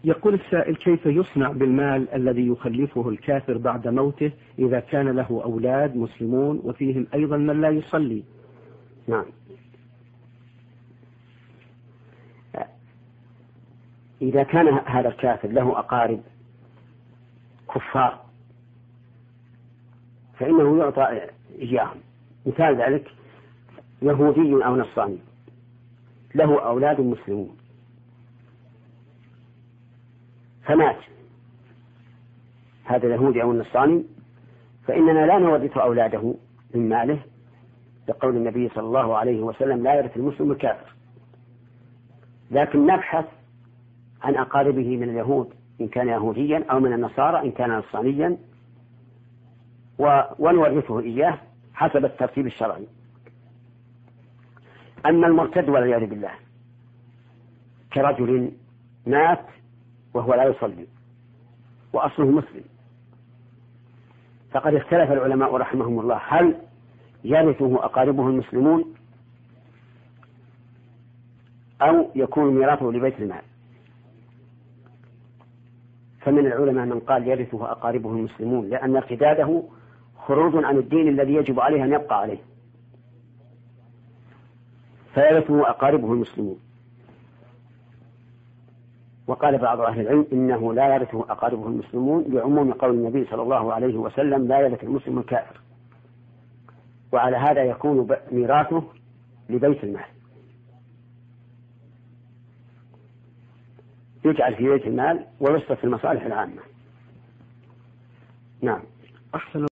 يقول السائل: كيف يصنع بالمال الذي يخلفه الكافر بعد موته إذا كان له أولاد مسلمون وفيهم أيضا من لا يصلي؟ نعم، إذا كان هذا الكافر له أقارب كفار فإنه يعطى إياهم. مثال ذلك يهودي أو نصراني له أولاد مسلمون فمات هذا اليهودي أو النصراني، فإننا لا نورث أولاده من ماله، لقول النبي صلى الله عليه وسلم: لا يرث المسلم الكافر. لكن نبحث عن أقاربه من اليهود إن كان يهوديا أو من النصارى إن كان نصرانيا ونورثه إياه حسب الترتيب الشرعي. أما المرتد والعياذ بالله كرجل مات وهو لا يصلي وأصله مسلم، فقد اختلف العلماء رحمهم الله هل يرثه أقاربه المسلمون أو يكون ميراثه لبيت المال. فمن العلماء من قال يرثه أقاربه المسلمون لأن ارتداده خروج عن الدين الذي يجب عليه أن يبقى عليه، فيرثه أقاربه المسلمون. وقال بعض أهل العلم إنه لا يرثه أقاربه المسلمون لعموم قول النبي صلى الله عليه وسلم: لا يرث المسلم الكافر. وعلى هذا يكون ميراثه لبيت المال، يجعل في بيت المال ويصرف في المصالح العامة. نعم. أحسن